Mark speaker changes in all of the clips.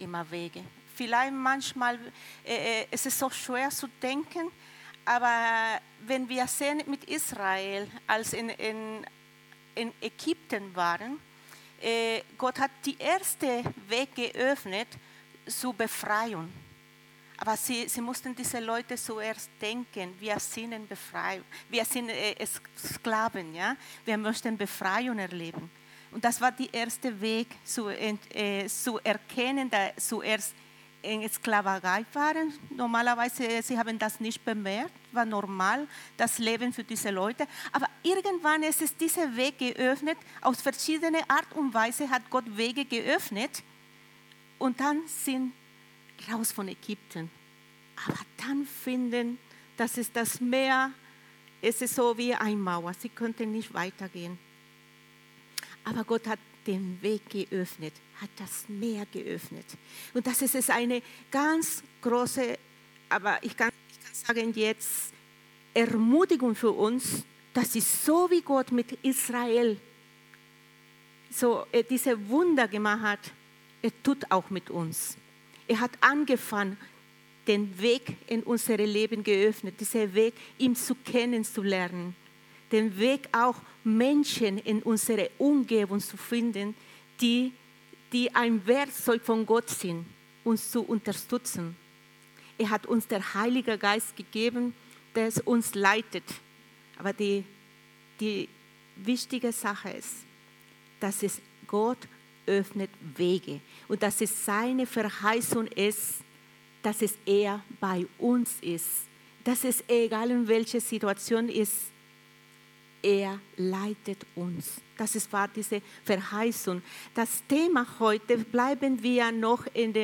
Speaker 1: immer Wege. Vielleicht manchmal es ist so schwer zu denken, aber wenn wir sehen mit Israel, als in Ägypten waren, Gott hat die erste Weg geöffnet zur Befreiung. Aber sie mussten diese Leute zuerst denken, wir sind befreit, wir sind Sklaven, ja? Wir möchten Befreiung erleben. Und das war der erste Weg zu erkennen, dass zuerst in Sklaverei waren. Normalerweise, sie haben das nicht bemerkt, war normal, das Leben für diese Leute. Aber irgendwann ist es dieser Weg geöffnet, auf verschiedene Art und Weise hat Gott Wege geöffnet und dann sind raus von Ägypten. Aber dann finden, das ist das Meer, es ist so wie eine Mauer, sie könnten nicht weitergehen. Aber Gott hat den Weg geöffnet, hat das Meer geöffnet. Und das ist eine ganz große, aber ich kann sagen jetzt, Ermutigung für uns, dass ist so wie Gott mit Israel so diese Wunder gemacht hat, er tut auch mit uns. Er hat angefangen, den Weg in unser Leben geöffnet, diesen Weg, ihn zu kennenzulernen. Den Weg auch Menschen in unserer Umgebung zu finden, die ein Werkzeug von Gott sind, uns zu unterstützen. Er hat uns der Heilige Geist gegeben, der uns leitet. Aber die wichtige Sache ist, dass es Gott öffnet Wege und dass es seine Verheißung ist, dass es er bei uns ist. Dass es egal in welcher Situation ist, er leitet uns. Das war diese Verheißung. Das Thema heute bleiben wir noch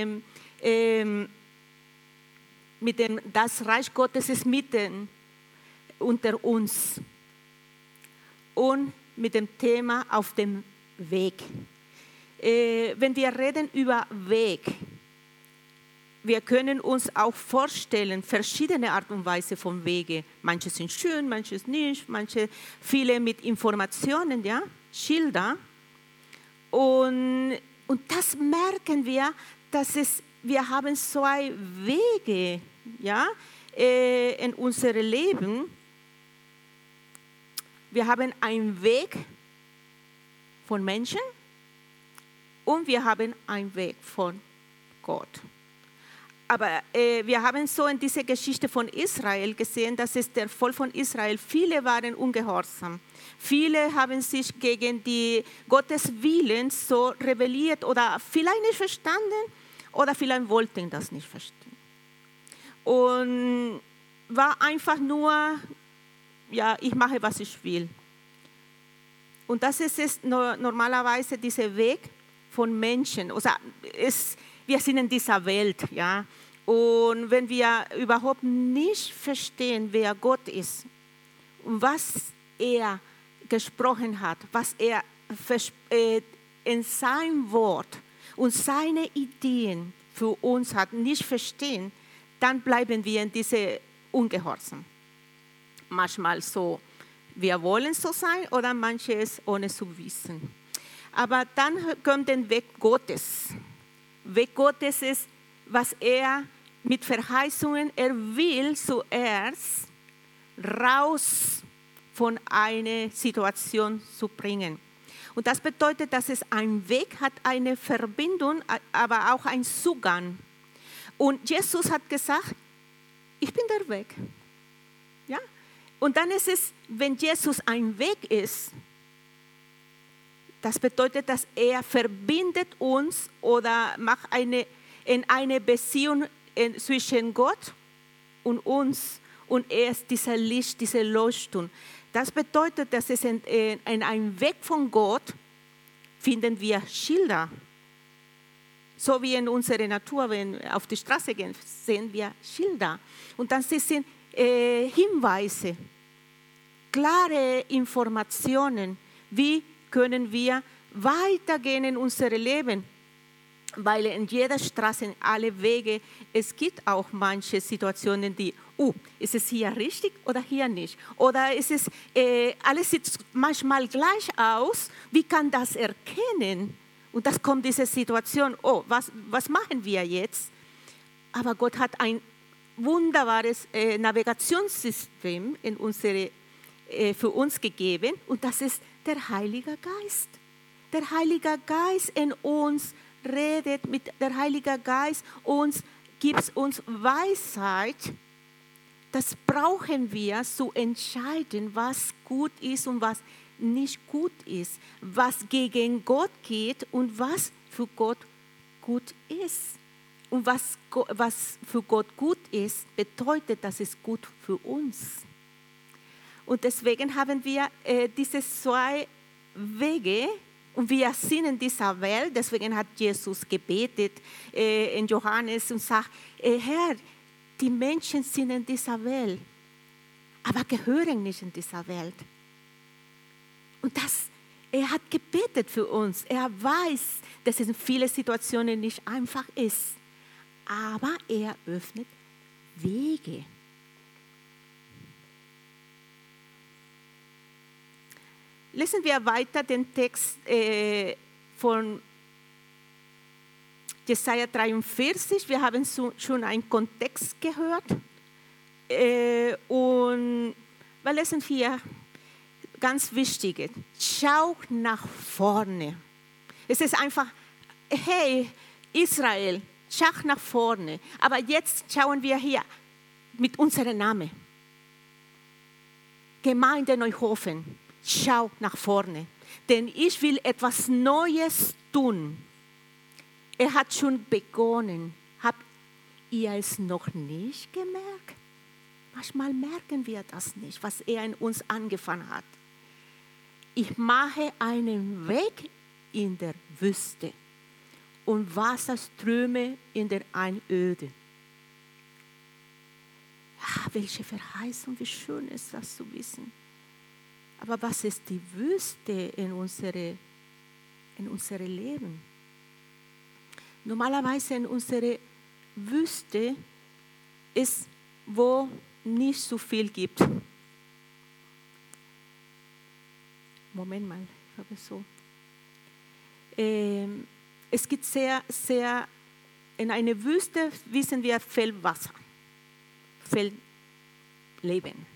Speaker 1: das Reich Gottes ist mitten unter uns. Und mit dem Thema auf dem Weg. Wenn wir reden über Weg, wir können uns auch vorstellen, verschiedene Art und Weise von Wege. Manche sind schön, manche nicht, viele mit Informationen, ja, Schilder. Und das merken wir, wir haben zwei Wege, ja, in unserem Leben. Wir haben einen Weg von Menschen und wir haben einen Weg von Gott. Aber wir haben so in dieser Geschichte von Israel gesehen, dass es der Volk von Israel, viele waren ungehorsam. Viele haben sich gegen die Gottes Willen so rebelliert oder vielleicht nicht verstanden oder vielleicht wollten das nicht verstehen. Und war einfach nur, ja, ich mache, was ich will. Und das ist normalerweise dieser Weg von Menschen. Also wir sind in dieser Welt, ja. Und wenn wir überhaupt nicht verstehen, wer Gott ist und was er gesprochen hat, was er in seinem Wort und seine Ideen für uns hat, nicht verstehen, dann bleiben wir in diese Ungehorsam. Manchmal so, wir wollen so sein oder manches ohne zu wissen. Aber dann kommt der Weg Gottes. Weg Gottes ist, was er mit Verheißungen, er will zuerst raus von einer Situation zu bringen. Und das bedeutet, dass es einen Weg hat, eine Verbindung, aber auch einen Zugang. Und Jesus hat gesagt, ich bin der Weg. Ja? Und dann ist es, wenn Jesus ein Weg ist, das bedeutet, dass er verbindet uns oder macht in eine Beziehung zwischen Gott und uns. Und er ist dieser Licht, diese Leuchtung. Das bedeutet, dass es in einem Weg von Gott finden wir Schilder. So wie in unserer Natur, wenn wir auf die Straße gehen, sehen wir Schilder. Und dann sind Hinweise, klare Informationen, wie können wir weitergehen in unserem Leben. Weil in jeder Straße, in alle Wege, es gibt auch manche Situationen, die, ist es hier richtig oder hier nicht? Oder ist es, alles sieht manchmal gleich aus, wie kann das erkennen? Und das kommt diese Situation, was machen wir jetzt? Aber Gott hat ein wunderbares Navigationssystem für uns gegeben und das ist der Heilige Geist. Der Heilige Geist in uns redet, der Heilige Geist gibt uns Weisheit. Das brauchen wir zu entscheiden, was gut ist und was nicht gut ist, was gegen Gott geht und was für Gott gut ist. Und was für Gott gut ist, bedeutet, dass es gut für uns. Und deswegen haben wir diese zwei Wege und wir sind in dieser Welt. Deswegen hat Jesus gebetet in Johannes und sagt, Herr, die Menschen sind in dieser Welt, aber gehören nicht in dieser Welt. Und er hat gebetet für uns. Er weiß, dass es in vielen Situationen nicht einfach ist. Aber er öffnet Wege. Lesen wir weiter den Text von Jesaja 43. Wir haben schon einen Kontext gehört. Und wir lesen hier ganz wichtig. Schau nach vorne. Es ist einfach, hey Israel, schau nach vorne. Aber jetzt schauen wir hier mit unserem Namen. Gemeinde Neuhofen, schau nach vorne. Denn ich will etwas Neues tun. Er hat schon begonnen. Habt ihr es noch nicht gemerkt? Manchmal merken wir das nicht, was er in uns angefangen hat. Ich mache einen Weg in der Wüste und Wasserströme in der Einöde. Welche Verheißung, wie schön ist das zu wissen. Aber was ist die Wüste in unserem Leben? Normalerweise in unserer Wüste ist, wo nicht so viel gibt. Moment mal, ich habe es so. Es gibt in einer Wüste, wissen wir, viel Wasser, viel Leben.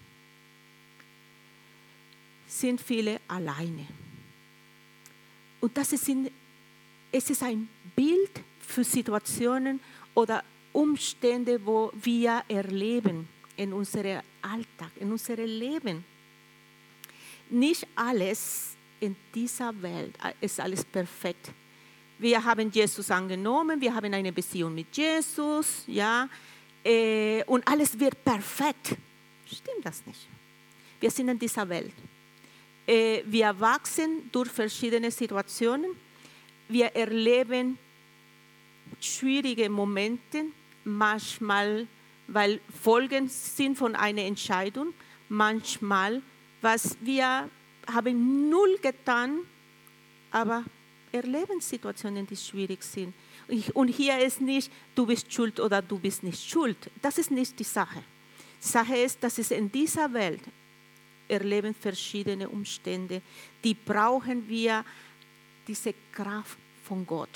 Speaker 1: Sind viele alleine. Und es ist ein Bild für Situationen oder Umstände, wo wir erleben in unserem Alltag, in unserem Leben. Nicht alles in dieser Welt ist alles perfekt. Wir haben Jesus angenommen, wir haben eine Beziehung mit Jesus, ja, und alles wird perfekt. Stimmt das nicht? Wir sind in dieser Welt. Wir wachsen durch verschiedene Situationen. Wir erleben schwierige Momente, manchmal, weil Folgen sind von einer Entscheidung, manchmal, was wir haben null getan, aber erleben Situationen, die schwierig sind. Und hier ist nicht, du bist schuld oder du bist nicht schuld. Das ist nicht die Sache. Die Sache ist, dass es in dieser Welt erleben verschiedene Umstände, die brauchen wir diese Kraft von Gott.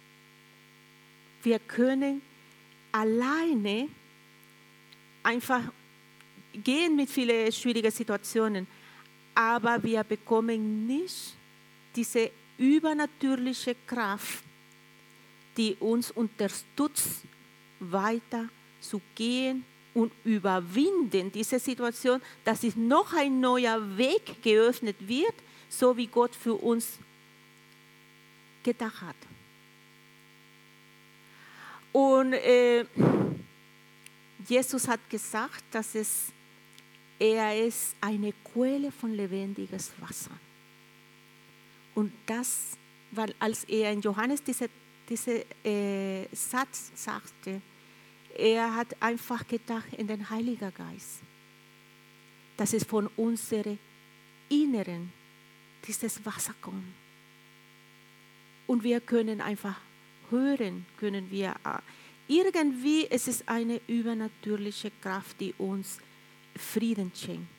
Speaker 1: Wir können alleine einfach gehen mit vielen schwierigen Situationen, aber wir bekommen nicht diese übernatürliche Kraft, die uns unterstützt, weiter zu gehen und überwinden diese Situation, dass es noch ein neuer Weg geöffnet wird, so wie Gott für uns gedacht hat. Und Jesus hat gesagt, dass er ist eine Quelle von lebendiges Wasser. Und das, weil als er in Johannes diese Satz sagte, er hat einfach gedacht in den Heiligen Geist, dass es von unserem Inneren dieses Wasser kommt. Und wir können einfach hören, irgendwie es ist eine übernatürliche Kraft, die uns Frieden schenkt.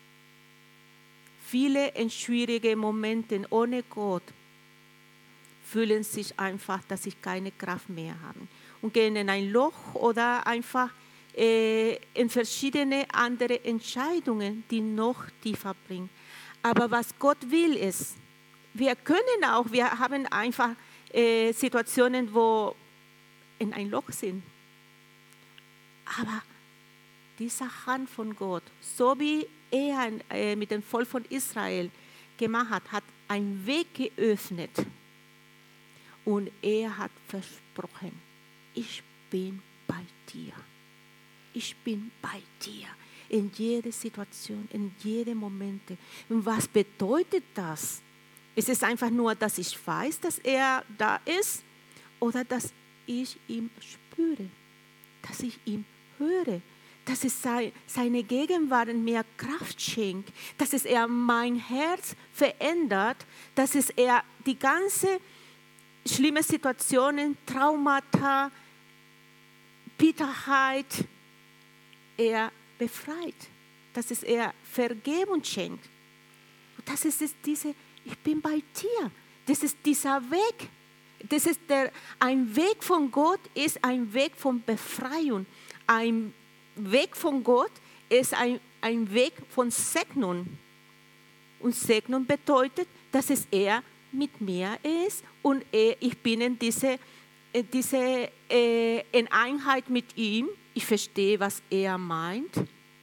Speaker 1: Viele in schwierigen Momenten ohne Gott fühlen sich einfach, dass sie keine Kraft mehr haben und gehen in ein Loch oder einfach in verschiedene andere Entscheidungen, die noch tiefer bringen. Aber was Gott will ist, wir haben einfach Situationen, wo in ein Loch sind. Aber diese Hand von Gott, so wie er mit dem Volk von Israel gemacht hat, hat einen Weg geöffnet. Und er hat versprochen, ich bin bei dir. Ich bin bei dir. In jeder Situation, in jedem Moment. Und was bedeutet das? Ist es einfach nur, dass ich weiß, dass er da ist? Oder dass ich ihn spüre? Dass ich ihn höre? Dass es seine Gegenwart mir Kraft schenkt? Dass es er mein Herz verändert? Dass es er die ganze schlimme Situationen, Traumata, Bitterheit, er befreit, dass es er Vergebung schenkt. Und das ist diese, ich bin bei dir. Das ist dieser Weg. Das ist ein Weg von Gott ist ein Weg von Befreiung. Ein Weg von Gott ist ein Weg von Segnung. Und Segnung bedeutet, dass es er mit mir ist und ich bin in diese in Einheit mit ihm. Ich verstehe, was er meint.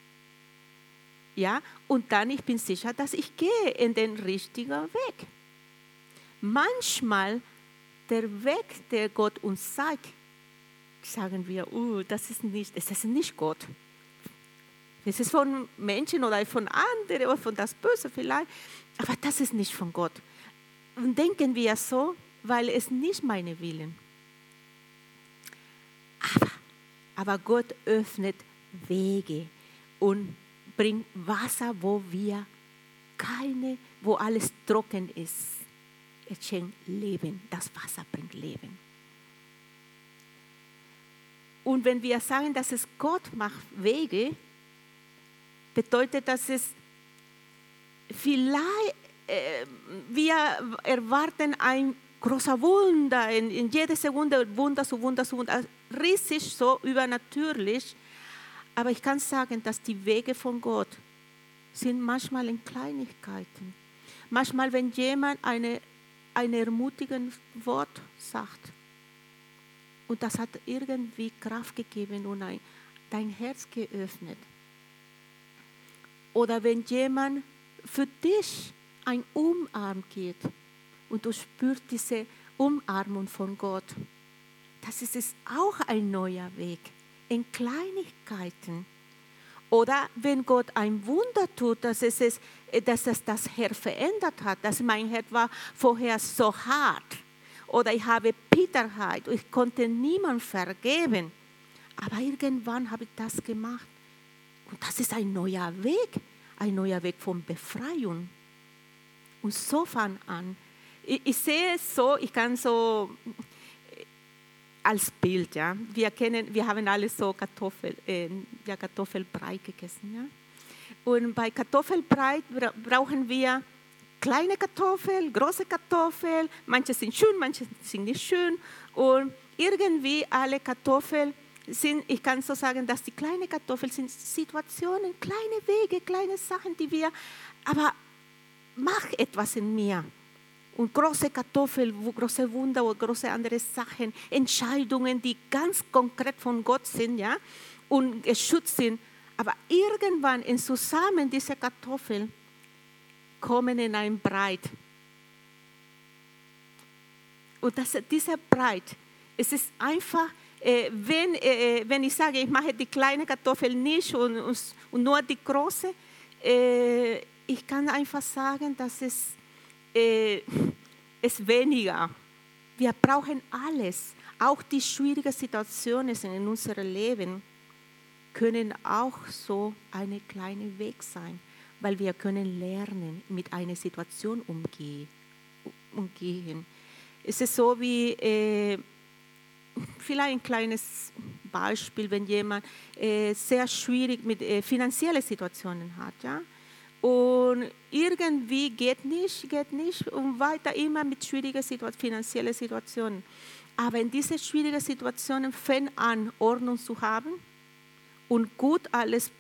Speaker 1: Ja, und dann ich bin sicher, dass ich gehe in den richtigen Weg. Manchmal der Weg, der Gott uns zeigt, sagen wir, das ist nicht Gott. Das ist von Menschen oder von anderen oder von das Böse vielleicht, aber das ist nicht von Gott. Und denken wir so, weil es nicht meine Willen. Aber Gott öffnet Wege und bringt Wasser, wo alles trocken ist. Es schenkt Leben. Das Wasser bringt Leben. Und wenn wir sagen, dass es Gott macht Wege, bedeutet, dass es vielleicht wir erwarten ein großer Wunder, in jeder Sekunde Wunder, riesig, so übernatürlich. Aber ich kann sagen, dass die Wege von Gott sind manchmal in Kleinigkeiten. Manchmal, wenn jemand ein ermutigendes Wort sagt und das hat irgendwie Kraft gegeben und dein Herz geöffnet. Oder wenn jemand für dich ein Umarm geht und du spürst diese Umarmung von Gott. Das ist auch ein neuer Weg in Kleinigkeiten. Oder wenn Gott ein Wunder tut, dass es das Herz verändert hat, dass mein Herz war vorher so hart oder ich habe Bitterheit und ich konnte niemandem vergeben. Aber irgendwann habe ich das gemacht. Und das ist ein neuer Weg von Befreiung. Und so fang an. Ich sehe es so, ich kann so als Bild, ja. Wir haben alle so Kartoffelbrei gegessen, ja. Und bei Kartoffelbrei brauchen wir kleine Kartoffeln, große Kartoffeln. Manche sind schön, manche sind nicht schön. Und irgendwie alle Kartoffeln ich kann so sagen, dass die kleinen Kartoffeln sind Situationen, kleine Wege, kleine Sachen, aber mach etwas in mir. Und große Kartoffeln, große Wunder oder große andere Sachen, Entscheidungen, die ganz konkret von Gott sind, ja, und geschützt sind. Aber irgendwann in zusammen diese Kartoffeln kommen in ein Brei. Und dieser Brei, es ist einfach, wenn ich sage, ich mache die kleine Kartoffel nicht und nur die große, ich kann einfach sagen, dass es weniger. Wir brauchen alles. Auch die schwierigen Situationen in unserem Leben können auch so ein kleiner Weg sein, weil wir können lernen, mit einer Situation umgehen. Es ist so wie vielleicht ein kleines Beispiel, wenn jemand sehr schwierig mit finanziellen Situationen hat, ja, Und irgendwie geht nicht und weiter immer mit schwierigen finanziellen Situationen. Aber in diesen schwierigen Situationen fängt an, Ordnung zu haben und gut alles,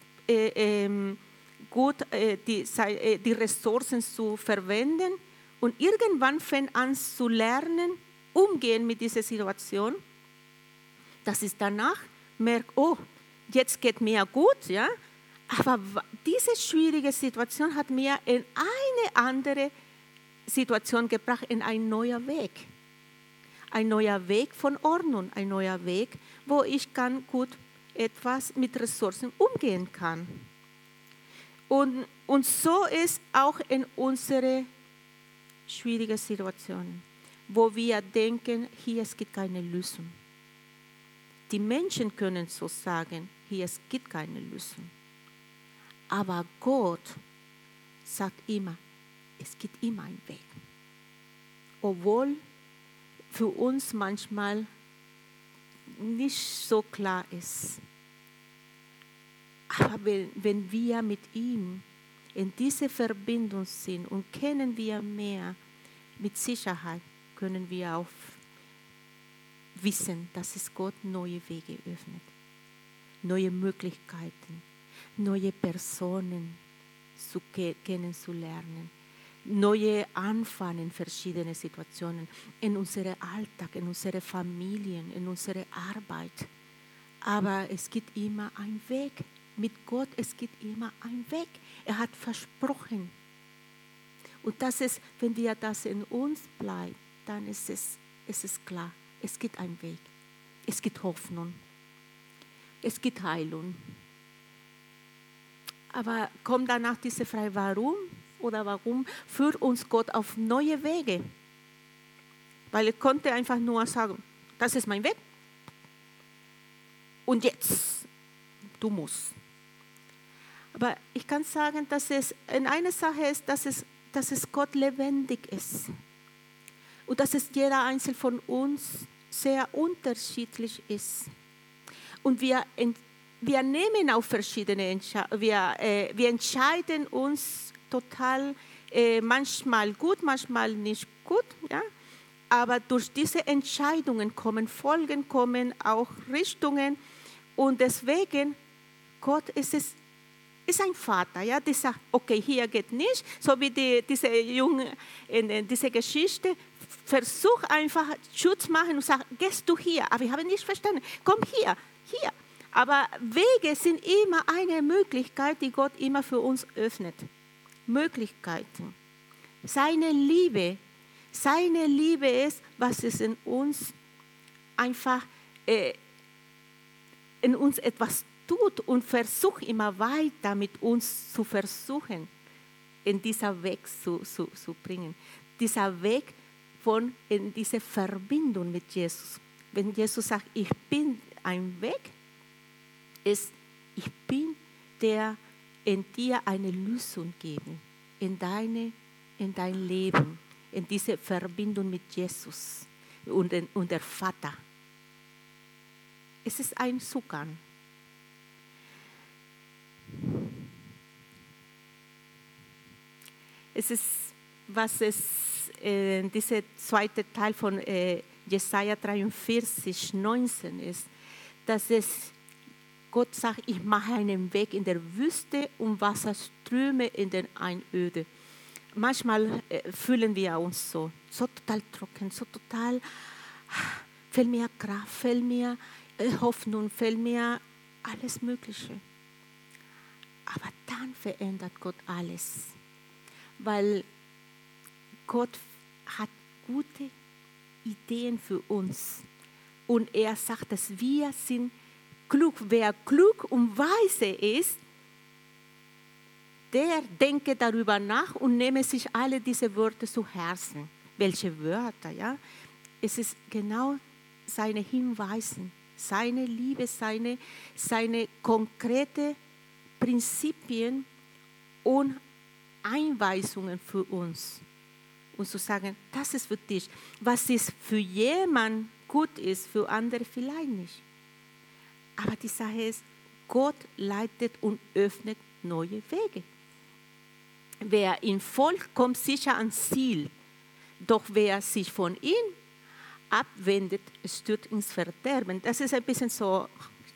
Speaker 1: die Ressourcen zu verwenden. Und irgendwann fängt an zu lernen, umgehen mit dieser Situation. Das ist danach, merkt, oh, jetzt geht mir gut, ja. Aber diese schwierige Situation hat mir in eine andere Situation gebracht, in einen neuen Weg. Ein neuer Weg von Ordnung, ein neuer Weg, wo ich gut etwas mit Ressourcen umgehen kann. Und so ist auch in unsere schwierigen Situationen, wo wir denken, hier es gibt keine Lösung. Die Menschen können so sagen, hier es gibt keine Lösung. Aber Gott sagt immer, es gibt immer einen Weg. Obwohl für uns manchmal nicht so klar ist. Aber wenn wir mit ihm in dieser Verbindung sind und kennen wir mehr, mit Sicherheit können wir auch wissen, dass es Gott neue Wege öffnet, neue Möglichkeiten, neue Personen kennenzulernen, neue Anfänge in verschiedenen Situationen, in unserem Alltag, in unsere Familien, in unserer Arbeit. Aber es gibt immer einen Weg. Mit Gott, es gibt immer einen Weg. Er hat versprochen. Und das ist, wenn wir das in uns bleibt, dann ist es klar. Es gibt einen Weg. Es gibt Hoffnung. Es gibt Heilung. Aber kommt danach diese Frage, warum führt uns Gott auf neue Wege? Weil er konnte einfach nur sagen, das ist mein Weg. Und jetzt, du musst. Aber ich kann sagen, dass es in einer Sache ist, dass es Gott lebendig ist. Und dass es jeder Einzelne von uns sehr unterschiedlich ist. Und wir nehmen auch verschiedene Entscheidungen. Wir entscheiden uns total, manchmal gut, manchmal nicht gut. Ja? Aber durch diese Entscheidungen kommen Folgen, kommen auch Richtungen. Und deswegen, Gott ist ein Vater, ja, der sagt, okay, hier geht nicht. So wie diese Junge in dieser Geschichte, versuch einfach Schutz machen und sag, gehst du hier? Aber ich habe nicht verstanden. Komm hier. Aber Wege sind immer eine Möglichkeit, die Gott immer für uns öffnet. Möglichkeiten. Seine Liebe ist, was es in uns einfach in uns etwas tut und versucht immer weiter mit uns zu versuchen, in dieser Weg zu bringen. Dieser Weg in diese Verbindung mit Jesus. Wenn Jesus sagt, ich bin ein Weg, ist, ich bin der in dir eine Lösung geben, in dein Leben, in diese Verbindung mit Jesus und der Vater. Es ist ein Zugang. Es ist, was es dieser zweite Teil von Jesaja 43, 19 ist, dass es Gott sagt, ich mache einen Weg in der Wüste und Wasserströme in der Einöde. Manchmal fühlen wir uns so total trocken, so total, fehlt mir Kraft, fehlt mir Hoffnung, fehlt mir alles Mögliche. Aber dann verändert Gott alles, weil Gott hat gute Ideen für uns. Und er sagt, dass wir sind klug. Wer klug und weise ist, der denke darüber nach und nehme sich alle diese Wörter zu Herzen. Welche Wörter, ja? Es ist genau seine Hinweise, seine Liebe, seine konkrete Prinzipien und Einweisungen für uns. Und zu sagen, das ist für dich. Was ist für jemanden gut ist, für andere vielleicht nicht. Aber die Sache ist, Gott leitet und öffnet neue Wege. wer ihn folgt, kommt sicher ans Ziel. Doch wer sich von ihm abwendet, stürzt ins Verderben. Das ist ein bisschen so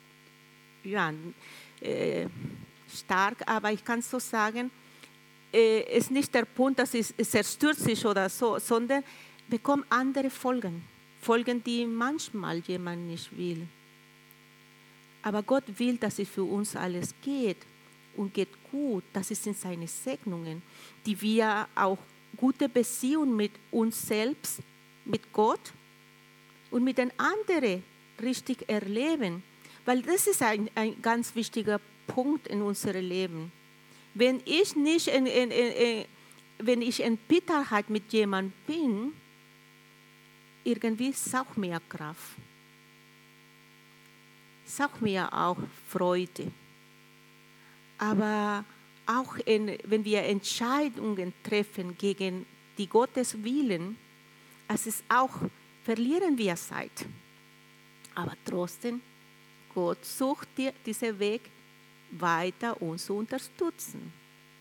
Speaker 1: stark, aber ich kann so sagen, ist nicht der Punkt, dass es zerstört sich oder so, sondern bekommt andere Folgen. Folgen, die manchmal jemand nicht will. Aber Gott will, dass es für uns alles geht und geht gut. Das sind seine Segnungen, die wir auch gute Beziehungen mit uns selbst, mit Gott und mit den anderen richtig erleben. Weil das ist ein ganz wichtiger Punkt in unserem Leben. Wenn ich nicht wenn ich in Bitterheit mit jemandem bin, irgendwie saugt mir Kraft. Saugt mir auch Freude. Aber auch wenn wir Entscheidungen treffen gegen die Gottes Willen, es ist auch, verlieren wir Zeit. Aber trotzdem, Gott sucht diesen Weg weiter uns zu unterstützen.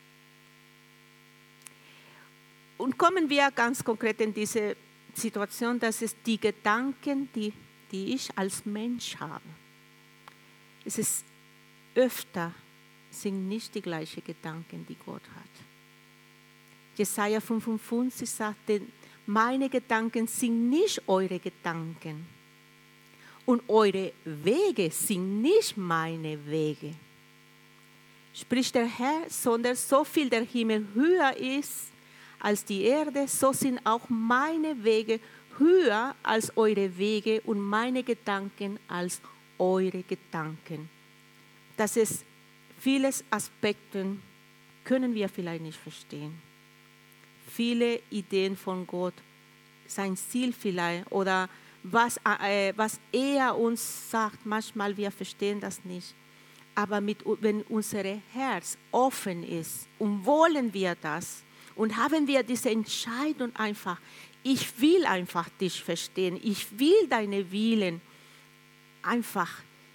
Speaker 1: Und kommen wir ganz konkret in diese Situation, dass es die Gedanken, die ich als Mensch habe. Es ist öfter, sind nicht die gleichen Gedanken, die Gott hat. Jesaja 55 sagt, denn meine Gedanken sind nicht eure Gedanken und eure Wege sind nicht meine Wege. Spricht der Herr, sondern so viel der Himmel höher ist als die Erde, so sind auch meine Wege höher als eure Wege und meine Gedanken als eure Gedanken. Das ist vieles Aspekte, können wir vielleicht nicht verstehen. Viele Ideen von Gott, sein Ziel vielleicht oder was er uns sagt, manchmal wir verstehen das nicht. Aber wenn unser Herz offen ist und wollen wir das und haben wir diese Entscheidung einfach, ich will einfach dich verstehen, ich will deine Willen einfach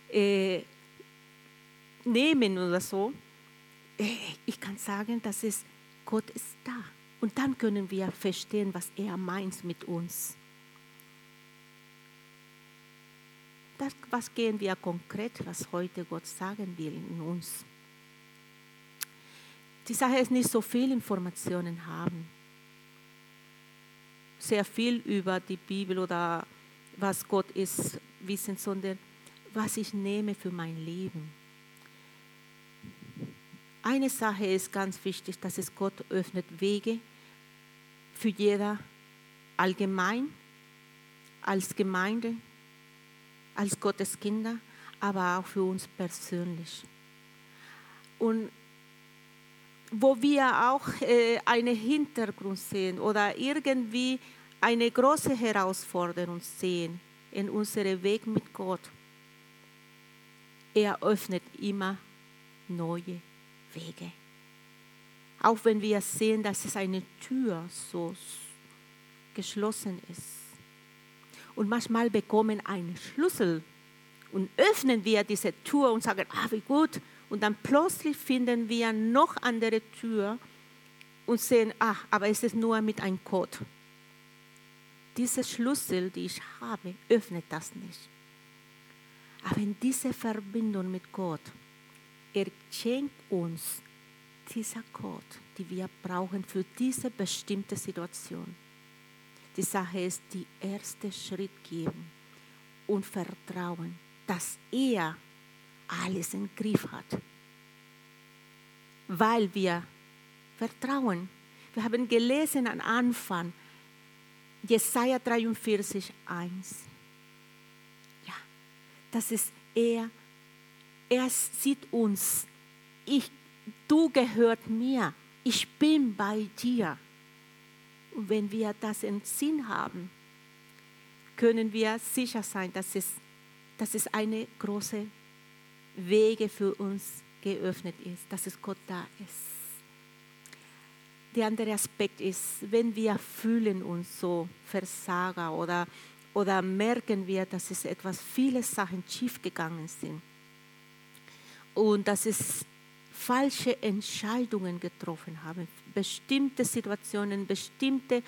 Speaker 1: nehmen oder so, ich kann sagen, Gott ist da. Und dann können wir verstehen, was er meint mit uns. Was gehen wir konkret, was heute Gott sagen will in uns? Die Sache ist nicht so viel Informationen haben. Sehr viel über die Bibel oder was Gott ist wissen, sondern was ich nehme für mein Leben. Eine Sache ist ganz wichtig, dass es Gott öffnet Wege für jeder allgemein, als Gemeinde, als Gottes Kinder, aber auch für uns persönlich. Und wo wir auch einen Hintergrund sehen oder irgendwie eine große Herausforderung sehen in unserem Weg mit Gott, er öffnet immer neue Wege. Auch wenn wir sehen, dass es eine Tür so geschlossen ist. Und manchmal bekommen wir einen Schlüssel und öffnen wir diese Tür und sagen, wie gut. Und dann plötzlich finden wir noch andere Tür und sehen, aber es ist nur mit einem Code. Dieser Schlüssel, die ich habe, öffnet das nicht. Aber in dieser Verbindung mit Gott, er schenkt uns dieser Code, die wir brauchen für diese bestimmte Situation. Die Sache ist, die erste Schritt geben und vertrauen, dass er alles im Griff hat. Weil wir vertrauen. Wir haben gelesen am Anfang, Jesaja 43, 1. Ja, das ist er. Er sieht uns. Du gehört mir. Ich bin bei dir. Und wenn wir das im Sinn haben, können wir sicher sein, dass es eine große Wege für uns geöffnet ist, dass es Gott da ist. Der andere Aspekt ist, wenn wir fühlen uns so Versager oder merken wir, dass es viele Sachen schief gegangen sind und dass es falsche Entscheidungen getroffen haben, bestimmte Situationen, bestimmte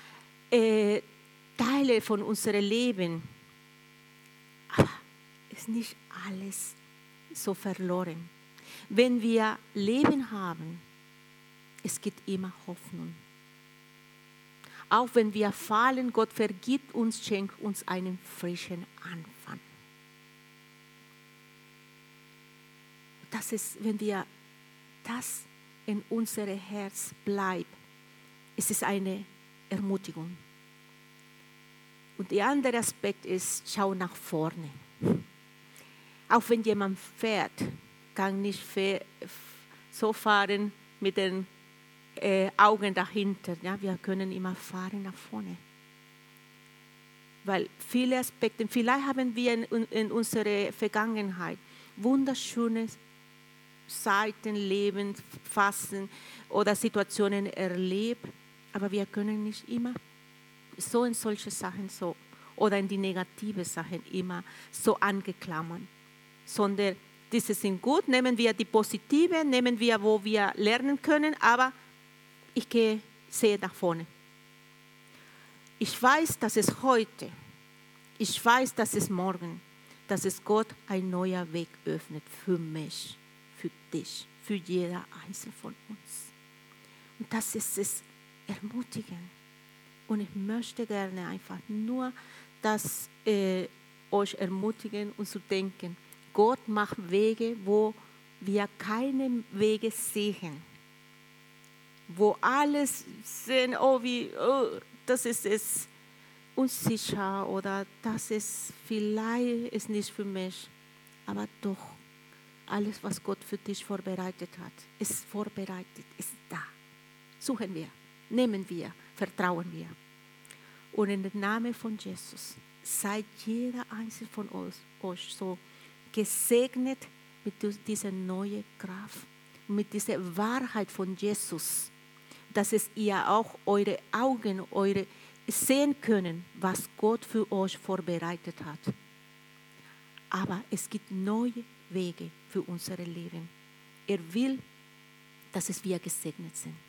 Speaker 1: Teile von unserem Leben. Aber es ist nicht alles so verloren. Wenn wir Leben haben, es gibt immer Hoffnung. Auch wenn wir fallen, Gott vergibt uns, schenkt uns einen frischen Anfang. Das ist, wenn wir das in unserem Herz bleibt, es ist eine Ermutigung. Und der andere Aspekt ist, schau nach vorne. Auch wenn jemand fährt, kann nicht so fahren mit den Augen dahinter. Ja? Wir können immer fahren nach vorne. Weil viele Aspekte, vielleicht haben wir in unserer Vergangenheit wunderschöne Zeiten, Leben, Fassen oder Situationen erlebt, aber wir können nicht immer so in solche Sachen so oder in die negative Sachen immer so angeklammern, sondern diese sind gut, nehmen wir die positive, nehmen wir, wo wir lernen können, aber ich sehe nach vorne. Ich weiß, dass es heute, ich weiß, dass es morgen, dass es Gott ein neuer Weg öffnet für mich, für dich, für jeder Einzelne von uns. Und das ist es ermutigend. Und ich möchte gerne einfach nur das euch ermutigen und zu denken, Gott macht Wege, wo wir keine Wege sehen. Wo alles sehen, das ist es unsicher oder das ist vielleicht ist nicht für mich. Aber doch, alles, was Gott für dich vorbereitet hat, ist vorbereitet, ist da. Suchen wir, nehmen wir, vertrauen wir. Und in dem Namen von Jesus seid jeder einzelne von euch so gesegnet mit dieser neuen Kraft, mit dieser Wahrheit von Jesus, dass es ihr auch eure Augen, sehen können, was Gott für euch vorbereitet hat. Aber es gibt neue Wege für unser Leben. Er will, dass wir gesegnet sind.